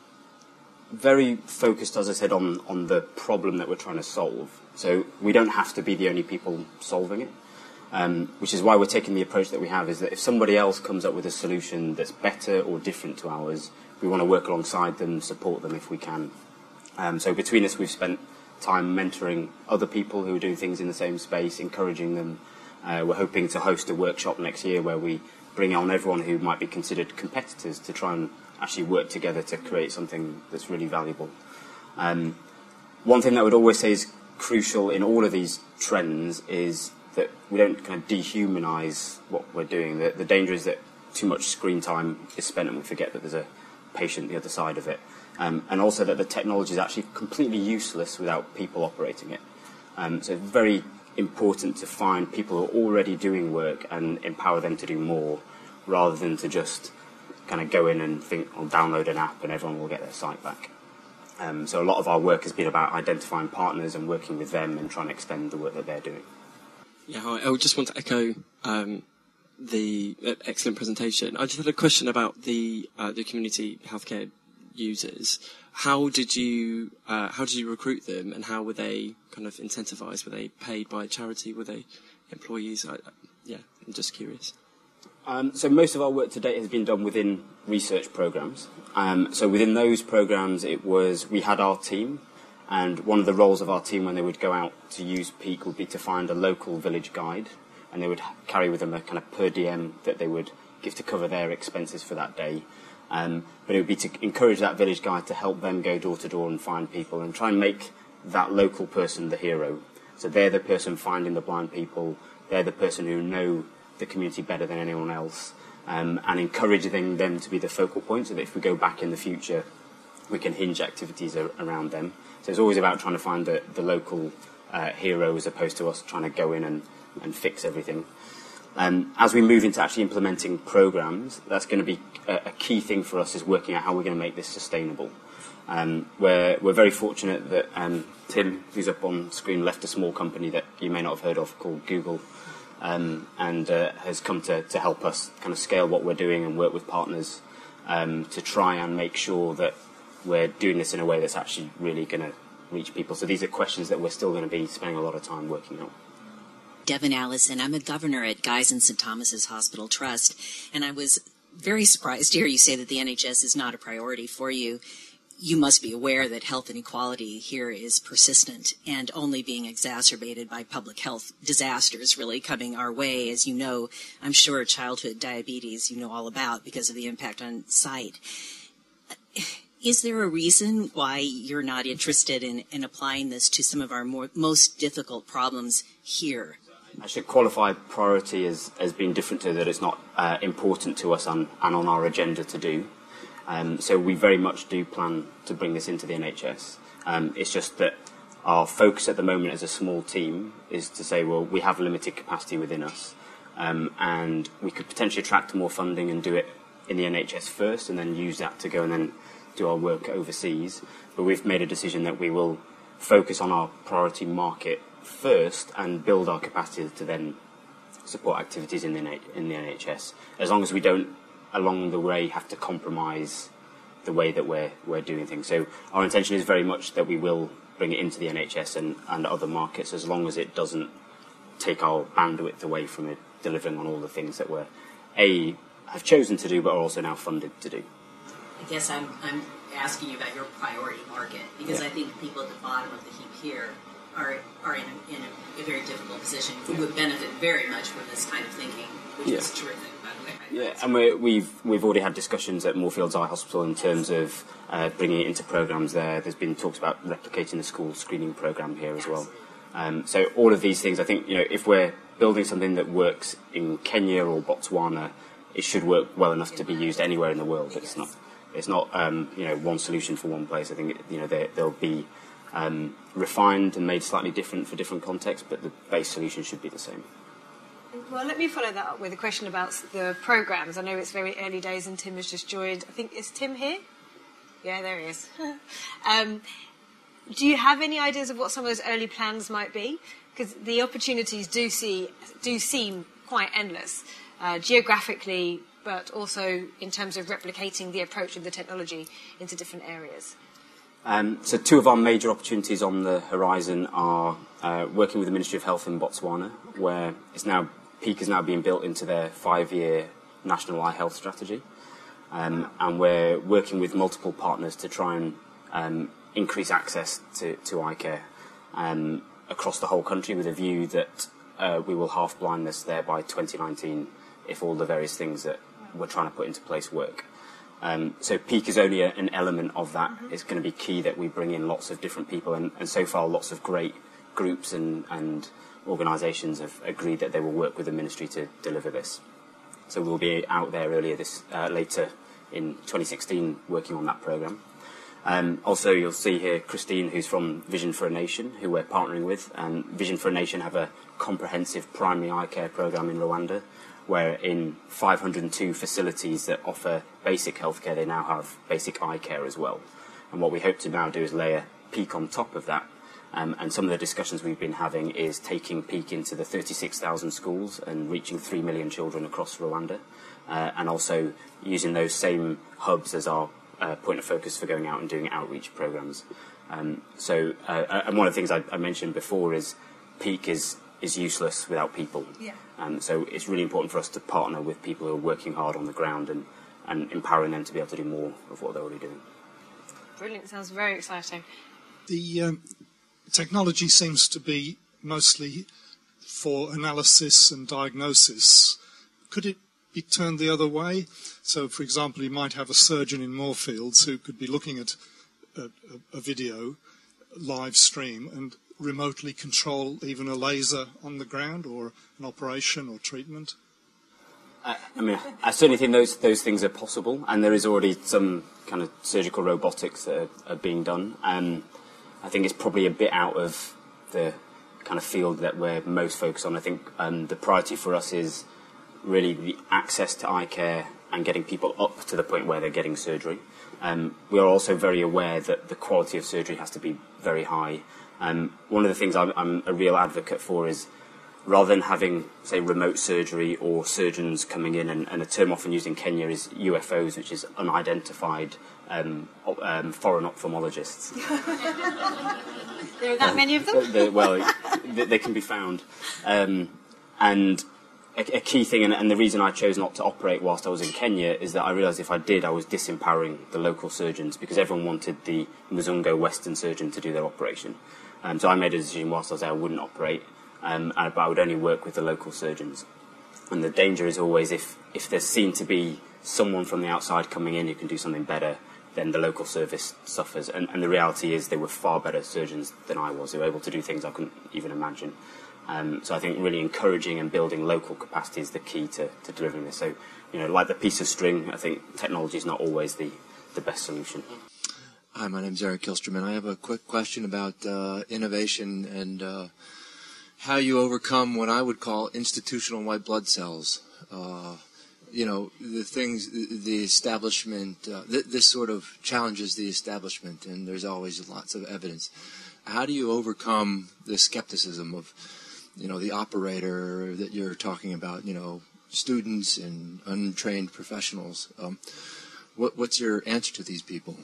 very focused, as I said, on, on the problem that we're trying to solve. So we don't have to be the only people solving it. Um, which is why we're taking the approach that we have, is that if somebody else comes up with a solution that's better or different to ours, we want to work alongside them, support them if we can. Um, so between us, we've spent time mentoring other people who are doing things in the same space, encouraging them. Uh, we're hoping to host a workshop next year where we bring on everyone who might be considered competitors to try and actually work together to create something that's really valuable. Um, one thing that I would always say is crucial in all of these trends is that we don't kind of dehumanise what we're doing. The, the danger is that too much screen time is spent and we forget that there's a patient the other side of it. Um, and also that the technology is actually completely useless without people operating it. Um, so it's very important to find people who are already doing work and empower them to do more, rather than to just kind of go in and think, I'll download an app and everyone will get their site back. Um, so a lot of our work has been about identifying partners and working with them and trying to extend the work that they're doing. Yeah, I would just want to echo um, the uh, excellent presentation. I just had a question about the uh, the community healthcare users. How did you uh, how did you recruit them, and how were they kind of incentivised? Were they paid by charity? Were they employees? I, yeah, I'm just curious. Um, so most of our work to date has been done within research programs. Um, so within those programs, it was we had our team. And one of the roles of our team when they would go out to use Peak would be to find a local village guide, and they would carry with them a kind of per diem that they would give to cover their expenses for that day. Um, but it would be to encourage that village guide to help them go door to door and find people and try and make that local person the hero. So they're the person finding the blind people, they're the person who know the community better than anyone else, um, and encouraging them to be the focal point so that if we go back in the future, we can hinge activities ar- around them. So it's always about trying to find the, the local uh, hero as opposed to us trying to go in and, and fix everything. Um, as we move into actually implementing programs, that's going to be a, a key thing for us, is working out how we're going to make this sustainable. Um, we're, we're very fortunate that um, Tim, who's up on screen, left a small company that you may not have heard of called Google, um, and uh, has come to, to help us kind of scale what we're doing and work with partners um, to try and make sure that we're doing this in a way that's actually really going to reach people. So these are questions that we're still going to be spending a lot of time working on. Devin Allison. I'm a governor at Guy's and Saint Thomas's Hospital Trust, and I was very surprised to hear you say that the N H S is not a priority for you. You must be aware that health inequality here is persistent and only being exacerbated by public health disasters really coming our way. As you know, I'm sure childhood diabetes you know all about because of the impact on sight. Is there a reason why you're not interested in, in applying this to some of our more, most difficult problems here? I should qualify priority as, as being different to that it's not uh, important to us and, and on our agenda to do. Um, so we very much do plan to bring this into the N H S. Um, it's just that our focus at the moment as a small team is to say, well, we have limited capacity within us, um, and we could potentially attract more funding and do it in the N H S first and then use that to go and then do our work overseas. But we've made a decision that we will focus on our priority market first and build our capacity to then support activities in the, in the N H S, as long as we don't along the way have to compromise the way that we're, we're doing things. So our intention is very much that we will bring it into the N H S and, and other markets, as long as it doesn't take our bandwidth away from it, delivering on all the things that we're, A, have chosen to do, but are also now funded to do. I guess I'm, I'm asking you about your priority market, because yeah. I think people at the bottom of the heap here are are in a, in a, a very difficult position who would benefit very much from this kind of thinking, which yeah. is terrific, by the way. Yeah, and we're, we've we've already had discussions at Moorfields Eye Hospital in terms of uh, bringing it into programs there. There's been talks about replicating the school screening program here as well. Um, so all of these things, I think, you know, if we're building something that works in Kenya or Botswana, it should work well enough to be used anywhere in the world. It's not. It's not, um, you know, one solution for one place. I think, you know, they, they'll be um, refined and made slightly different for different contexts, but the base solution should be the same. Well, let me follow that up with a question about the programmes. I know it's very early days and Tim has just joined. I think, is Tim here? Yeah, there he is. um, do you have any ideas of what some of those early plans might be? Because the opportunities do see do seem quite endless, uh, geographically, but also in terms of replicating the approach of the technology into different areas. Um, so two of our major opportunities on the horizon are uh, working with the Ministry of Health in Botswana, where it's now, PEAK is now being built into their five-year National Eye Health Strategy. Um, and we're working with multiple partners to try and um, increase access to, to eye care um, across the whole country, with a view that uh, we will halve blindness there by twenty nineteen if all the various things that we're trying to put into place work. Um, so PEAK is only a, an element of that. It's going to be key that we bring in lots of different people, and, and so far lots of great groups and, and organisations have agreed that they will work with the ministry to deliver this. So we'll be out there earlier this uh, later in twenty sixteen working on that programme. Um, also, you'll see here Christine, who's from Vision for a Nation, who we're partnering with. And Vision for a Nation have a comprehensive primary eye care programme in Rwanda, where in five hundred two facilities that offer basic healthcare, they now have basic eye care as well. And what we hope to now do is layer PEAK on top of that. Um, and some of the discussions we've been having is taking PEAK into the thirty-six thousand schools and reaching three million children across Rwanda, uh, and also using those same hubs as our uh, point of focus for going out and doing outreach programs. Um, so, uh, and one of the things I, I mentioned before is PEAK is, is useless without people. Yeah. Um, so it's really important for us to partner with people who are working hard on the ground and, and empowering them to be able to do more of what they're already doing. Brilliant. Sounds very exciting. The um, technology seems to be mostly for analysis and diagnosis. Could it be turned the other way? So, for example, you might have a surgeon in Moorfields who could be looking at a, a, a video live stream and remotely control even a laser on the ground or an operation or treatment? I, I mean, I certainly think those those things are possible, and there is already some kind of surgical robotics that are, are being done. Um, I think it's probably a bit out of the kind of field that we're most focused on. I think um, the priority for us is really the access to eye care and getting people up to the point where they're getting surgery. Um, we are also very aware that the quality of surgery has to be very high. Um, one of the things I'm, I'm a real advocate for is, rather than having, say, remote surgery or surgeons coming in, and, and a term often used in Kenya is U F Os, which is unidentified um, um, foreign ophthalmologists. There are that many of them? They're, well, they, they can be found. Um, and a, a key thing, and, and the reason I chose not to operate whilst I was in Kenya, is that I realised if I did, I was disempowering the local surgeons, because everyone wanted the Muzungo Western surgeon to do their operation. Um, so I made a decision whilst I was there I wouldn't operate, um, but I would only work with the local surgeons. And the danger is always if, if there's seen to be someone from the outside coming in who can do something better, then the local service suffers. And, and the reality is they were far better surgeons than I was. They were able to do things I couldn't even imagine. Um, so I think really encouraging and building local capacity is the key to, to delivering this. So, you know, like the piece of string, I think technology is not always the, the best solution. Hi, my name is Eric Kilsterman. I have a quick question about uh, innovation and uh, how you overcome what I would call institutional white blood cells. Uh, you know, the things, the establishment, uh, th- this sort of challenges the establishment, and there's always lots of evidence. How do you overcome the skepticism of, you know, the operator that you're talking about, you know, students and untrained professionals? Um, what, what's your answer to these people?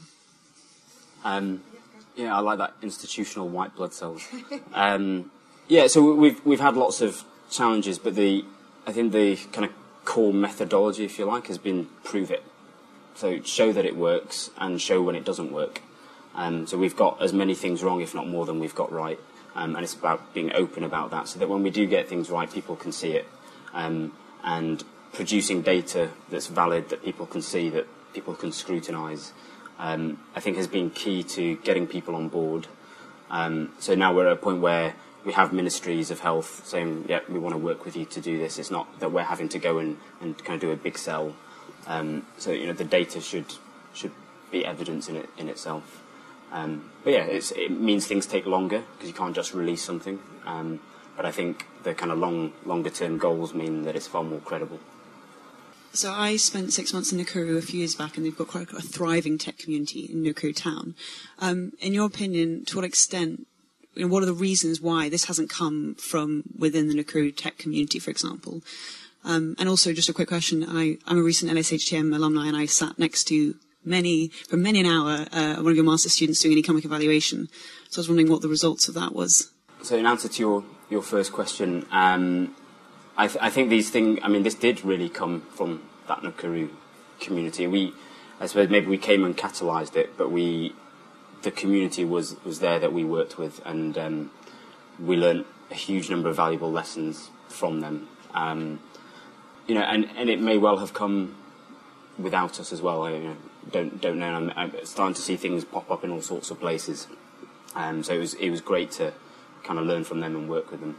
Um, yeah, I like that, institutional white blood cells. Um, yeah, so we've we've had lots of challenges, but the I think the kind of core methodology, if you like, has been prove it. So show that it works and show when it doesn't work. Um, so we've got as many things wrong, if not more, than we've got right. Um, and it's about being open about that, so that when we do get things right, people can see it. Um, and producing data that's valid, that people can see, that people can scrutinise, um, I think has been key to getting people on board. Um, so now we're at a point where we have ministries of health saying, yeah, we want to work with you to do this. It's not that we're having to go and, and kind of do a big sell. Um, so, you know, the data should should be evidence in it in itself. Um, but yeah, it's, it means things take longer because you can't just release something. Um, but I think the kind of long, longer-term goals mean that it's far more credible. So I spent six months in Nakuru a few years back, and they've got quite a thriving tech community in Nakuru town. Um, in your opinion, to what extent, you know, what are the reasons why this hasn't come from within the Nakuru tech community, for example? Um, and also, just a quick question, I, I'm a recent L S H T M alumni, and I sat next to many, for many an hour, uh, one of your master's students doing an economic evaluation. So I was wondering what the results of that was. So in answer to your, your first question, um, I, th- I think these things, I mean, this did really come from that Nakuru community. We, I suppose maybe we came and catalysed it, but we, the community was, was there that we worked with, and um, we learned a huge number of valuable lessons from them. Um, you know, and, and it may well have come without us as well. I you know, don't don't know. I'm, I'm starting to see things pop up in all sorts of places. Um, so it was it was great to kind of learn from them and work with them.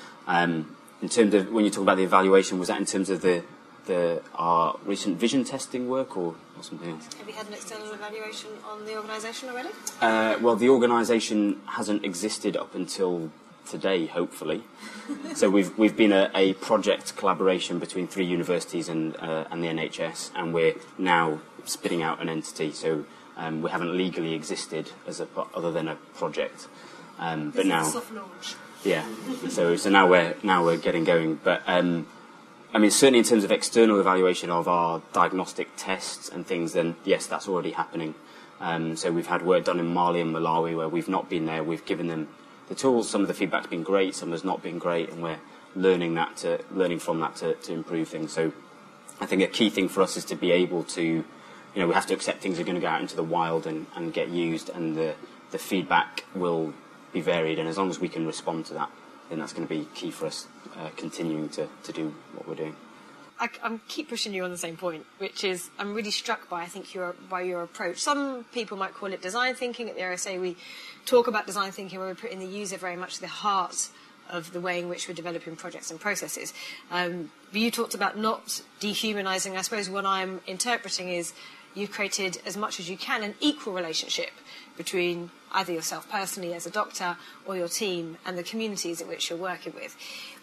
Um, in terms of when you talk about the evaluation, was that in terms of the the our recent vision testing work or, or something else? Have you had an external evaluation on the organisation already? Uh, well, the organisation hasn't existed up until today, hopefully. So we've we've been a, a project collaboration between three universities and uh, and the N H S, and we're now spitting out an entity. So um, we haven't legally existed as a other than a project. Um, but now, soft launch. Yeah. So so now we're now we're getting going. But um, I mean, certainly in terms of external evaluation of our diagnostic tests and things, then yes, that's already happening. Um, so we've had work done in Mali and Malawi where we've not been there. We've given them the tools. Some of the feedback's been great, some has not been great, and we're learning that to learning from that to, to improve things. So I think a key thing for us is to be able to, you know, we have to accept things are going to go out into the wild and, and get used, and the the feedback will be varied, and as long as we can respond to that, then that's going to be key for us uh, continuing to, to do what we're doing. I, I keep pushing you on the same point, which is I'm really struck by I think your by your approach. Some people might call it design thinking. At the R S A, we talk about design thinking where we're putting the user very much to the heart of the way in which we're developing projects and processes. Um, but you talked about not dehumanising. I suppose what I'm interpreting is you've created as much as you can an equal relationship between either yourself personally as a doctor or your team and the communities in which you're working with.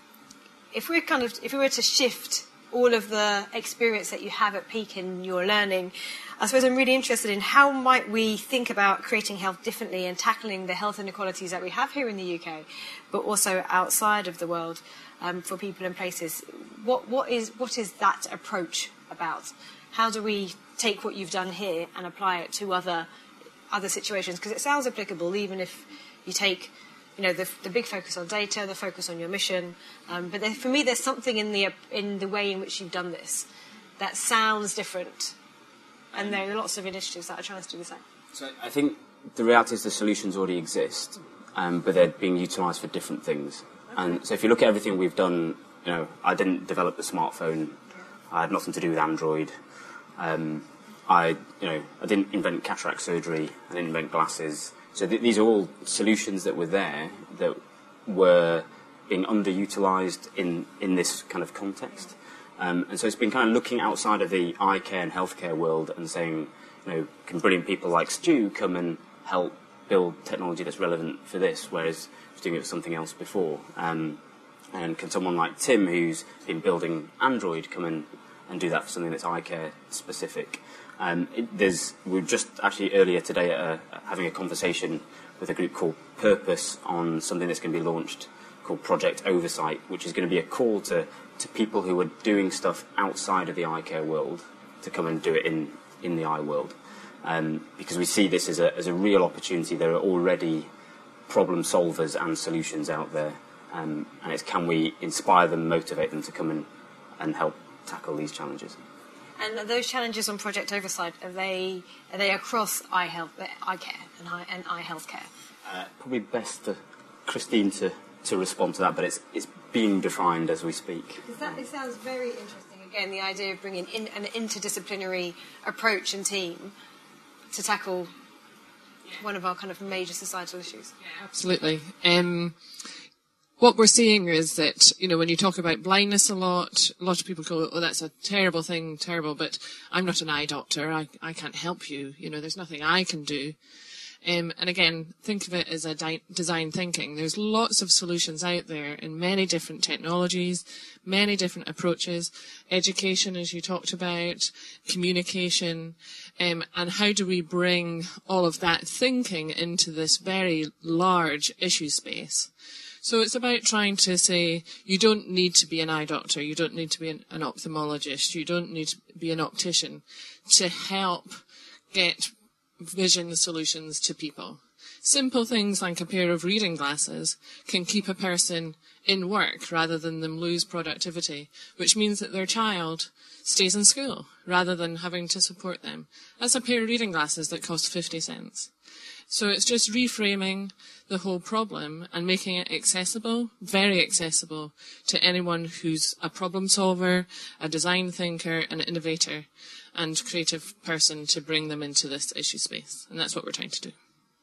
If we're kind of if we were to shift all of the experience that you have at Peak in your learning, I suppose I'm really interested in how might we think about creating health differently and tackling the health inequalities that we have here in the U K, but also outside of the world um, for people and places. What, what is what is that approach about? How do we take what you've done here and apply it to other other situations? Because it sounds applicable even if you take, you know, the, the big focus on data, the focus on your mission. Um, but there, for me, there's something in the in the way in which you've done this that sounds different. And there are lots of initiatives that are trying to do the same. So I think the reality is the solutions already exist, um, but they're being utilised for different things. Okay. And so if you look at everything we've done, you know, I didn't develop the smartphone. I had nothing to do with Android. Um, I, you know, I didn't invent cataract surgery. I didn't invent glasses. So th- these are all solutions that were there that were being underutilised in, in this kind of context. Um, and so it's been kind of looking outside of the eye care and healthcare world and saying, you know, can brilliant people like Stu come and help build technology that's relevant for this, whereas he was doing it for something else before? Um, and can someone like Tim, who's been building Android, come in and do that for something that's eye care specific? Um, it, there's, we were just actually earlier today uh, having a conversation with a group called Purpose on something that's going to be launched called Project Oversight, which is going to be a call to, to people who are doing stuff outside of the eye care world to come and do it in, in the eye world. Um, because we see this as a, as a real opportunity. There are already problem solvers and solutions out there. Um, and it's can we inspire them, motivate them to come in and help tackle these challenges. And are those challenges on Project Oversight, are they are they across eye health, eye care and eye, and eye health care? Uh, probably best for Christine to, to respond to that, but it's it's being defined as we speak. Because that it sounds very interesting. Again, the idea of bringing in an interdisciplinary approach and team to tackle one of our kind of major societal issues. Yeah, absolutely. Um, What we're seeing is that, you know, when you talk about blindness a lot, a lot of people go, oh, that's a terrible thing, terrible, but I'm not an eye doctor. I, I can't help you. You know, there's nothing I can do. Um, and again, think of it as a di- design thinking. There's lots of solutions out there in many different technologies, many different approaches, education, as you talked about, communication, um, and how do we bring all of that thinking into this very large issue space? So it's about trying to say you don't need to be an eye doctor, you don't need to be an, an ophthalmologist, you don't need to be an optician to help get vision solutions to people. Simple things like a pair of reading glasses can keep a person in work rather than them lose productivity, which means that their child stays in school rather than having to support them. That's a pair of reading glasses that cost fifty cents. So it's just reframing the whole problem and making it accessible, very accessible, to anyone who's a problem solver, a design thinker, an innovator, and creative person to bring them into this issue space. And that's what we're trying to do.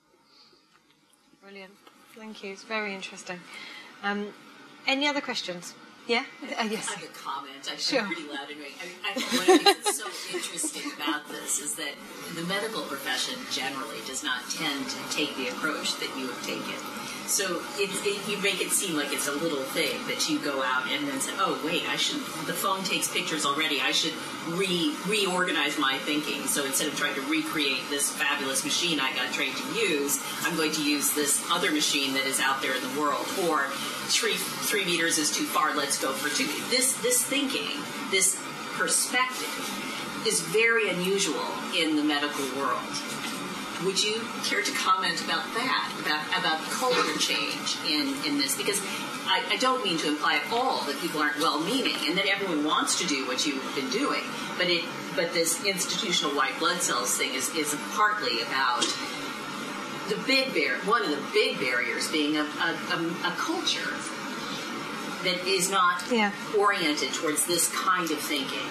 Brilliant. Thank you. It's very interesting. Um, any other questions? Yeah? Uh, yes. I have a comment. I Sure. should pretty loud anyway. I mean, I think one of the things that's so interesting about this is that the medical profession generally does not tend to take the approach that you have taken. So it, it, you make it seem like it's a little thing that you go out and then say, oh, wait, I should, the phone takes pictures already. I should re reorganize my thinking. So instead of trying to recreate this fabulous machine I got trained to use, I'm going to use this other machine that is out there in the world. Or three, three meters is too far, let's go for two. This, this thinking, this perspective is very unusual in the medical world. Would you care to comment about that, about about culture change in, in this? Because I, I don't mean to imply at all that people aren't well-meaning and that everyone wants to do what you've been doing, but it but this institutional white blood cells thing is, is partly about the big bar- one of the big barriers being a, a, a, a culture that is not yeah. oriented towards this kind of thinking.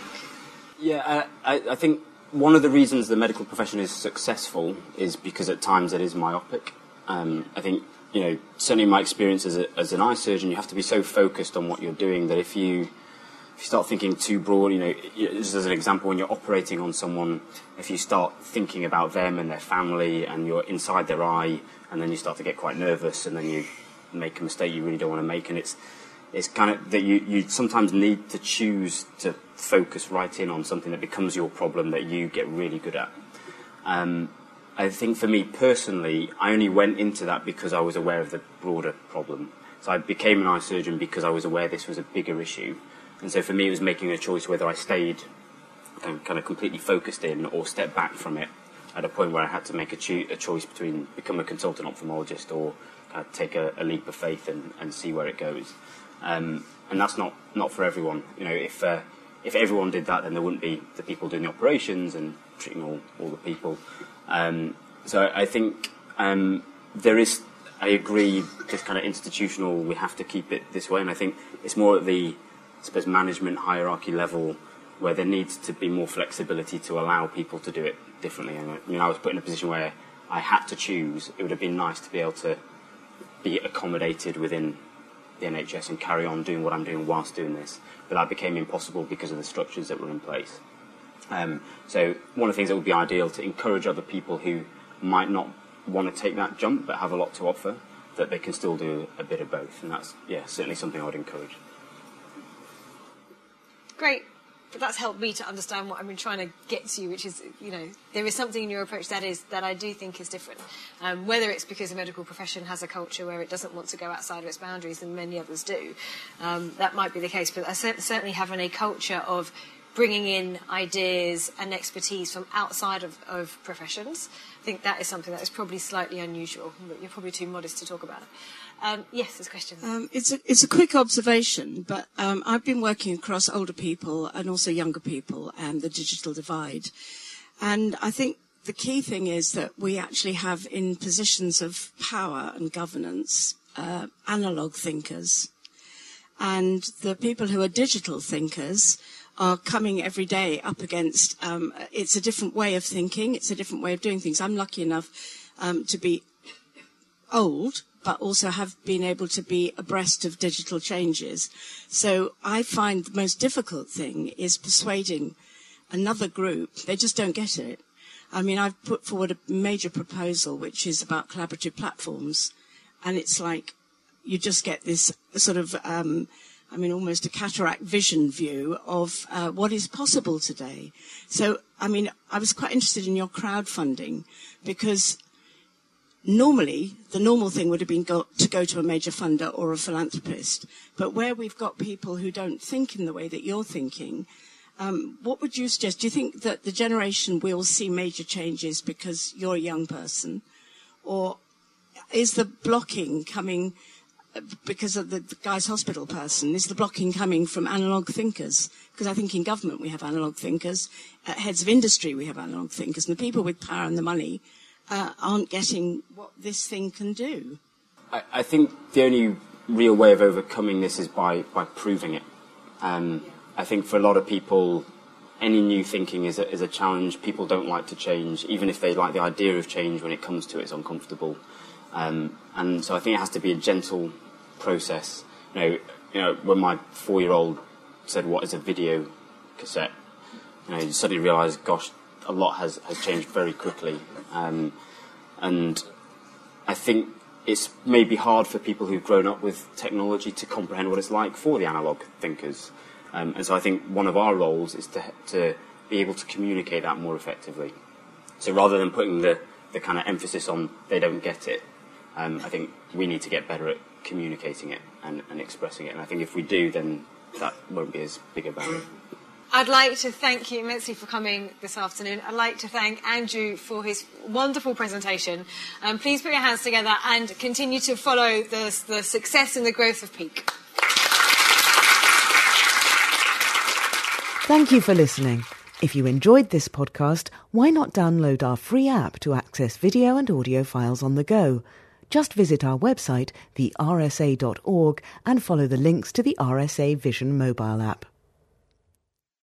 Yeah, I, I think one of the reasons the medical profession is successful is because at times it is myopic. Um, I think, you know, certainly in my experience as, a, as an eye surgeon, you have to be so focused on what you're doing that if you if you start thinking too broad, you know, just as an example, when you're operating on someone, if you start thinking about them and their family and you're inside their eye, and then you start to get quite nervous and then you make a mistake you really don't want to make, and it's it's kind of that you, you sometimes need to choose to focus right in on something that becomes your problem that you get really good at. Um, I think for me personally, I only went into that because I was aware of the broader problem. So I became an eye surgeon because I was aware this was a bigger issue. And so for me, it was making a choice whether I stayed um, kind of completely focused in or stepped back from it at a point where I had to make a, cho- a choice between become a consultant ophthalmologist or uh, take a, a leap of faith and, and see where it goes. Um, and that's not, not for everyone. You know, if uh, if everyone did that, then there wouldn't be the people doing the operations and treating all, all the people. Um, so I think um, there is, I agree, this kind of institutional, we have to keep it this way. And I think it's more at the, I suppose, management hierarchy level where there needs to be more flexibility to allow people to do it differently. And I mean, I was put in a position where I had to choose. It would have been nice to be able to be accommodated within the N H S and carry on doing what I'm doing whilst doing this, but that became impossible because of the structures that were in place. Um, so one of the things that would be ideal to encourage other people who might not want to take that jump but have a lot to offer, that they can still do a bit of both, and that's yeah certainly something I would encourage. Great. But that's helped me to understand what I've been trying to get to, which is, you know, there is something in your approach that is that I do think is different. Um, whether it's because the medical profession has a culture where it doesn't want to go outside of its boundaries, and many others do, um, that might be the case. But I certainly having a culture of bringing in ideas and expertise from outside of, of professions, I think that is something that is probably slightly unusual. But you're probably too modest to talk about it. Um, yes, there's questions. Um, it's a it's a quick observation, but um, I've been working across older people and also younger people and the digital divide, and I think the key thing is that we actually have in positions of power and governance uh, analog thinkers, and the people who are digital thinkers are coming every day up against. Um, it's a different way of thinking. It's a different way of doing things. I'm lucky enough um, to be old, but also have been able to be abreast of digital changes. So I find the most difficult thing is persuading another group. They just don't get it. I mean, I've put forward a major proposal, which is about collaborative platforms, and it's like you just get this sort of, um, I mean, almost a cataract vision view of uh, what is possible today. So, I mean, I was quite interested in your crowdfunding because normally, the normal thing would have been go, to go to a major funder or a philanthropist. But where we've got people who don't think in the way that you're thinking, Um, what would you suggest? Do you think that the generation will see major changes because you're a young person? Or is the blocking coming because of the, the Guy's Hospital person? Is the blocking coming from analogue thinkers? Because I think in government we have analogue thinkers, at heads of industry we have analogue thinkers, and the people with power and the money uh, aren't getting what this thing can do. I, I think the only real way of overcoming this is by, by proving it. Um, I think for a lot of people, any new thinking is a, is a challenge. People don't like to change, even if they like the idea of change. When it comes to it, it's uncomfortable. Um, and so I think it has to be a gentle process. You know, you know, when my four-year-old said, "What is a video cassette?" You know, you suddenly realise, gosh, a lot has, has changed very quickly. Um, and I think it's maybe hard for people who've grown up with technology to comprehend what it's like for the analogue thinkers. Um, and so I think one of our roles is to, to be able to communicate that more effectively. So rather than putting the, the kind of emphasis on they don't get it, um, I think we need to get better at communicating it and, and expressing it. And I think if we do, then that won't be as big a barrier. I'd like to thank you immensely for coming this afternoon. I'd like to thank Andrew for his wonderful presentation. Um, please put your hands together and continue to follow the, the success and the growth of Peak. Thank you for listening. If you enjoyed this podcast, why not download our free app to access video and audio files on the go? Just visit our website, the r s a dot org, and follow the links to the R S A Vision mobile app.